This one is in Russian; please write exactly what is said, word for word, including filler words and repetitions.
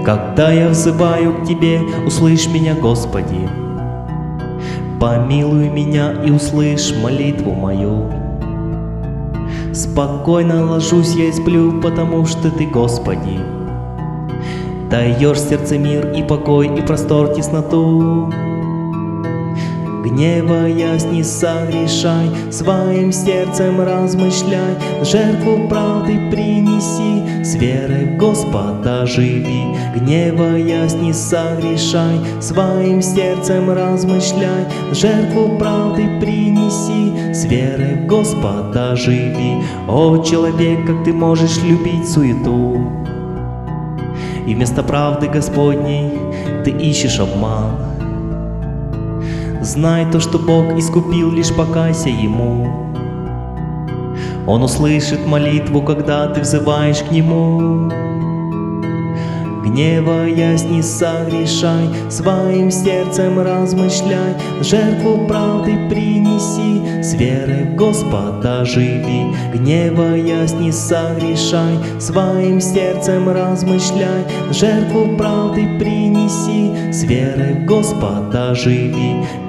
Когда я взываю к Тебе, услышь меня, Господи. Помилуй меня и услышь молитву мою. Спокойно ложусь я и сплю, потому что Ты, Господи, даешь сердце мир и покой, и простор, тесноту. Гневаясь, не согрешай, своим сердцем размышляй, жертву правды принеси, с верой в Господа живи. Гневаясь, не согрешай, своим сердцем размышляй, жертву правды принеси, с верой в Господа живи. О, человек, как ты можешь любить суету, и вместо правды Господней ты ищешь обман. Знай то, что Бог искупил, лишь покайся Ему. Он услышит молитву, когда ты взываешь к Нему. Гневаясь, не согрешай, своим сердцем размышляй, жертву правды принеси, с верой в Господа живи. Гневаясь, не согрешай, своим сердцем размышляй, жертву правды принеси, с верой в Господа живи.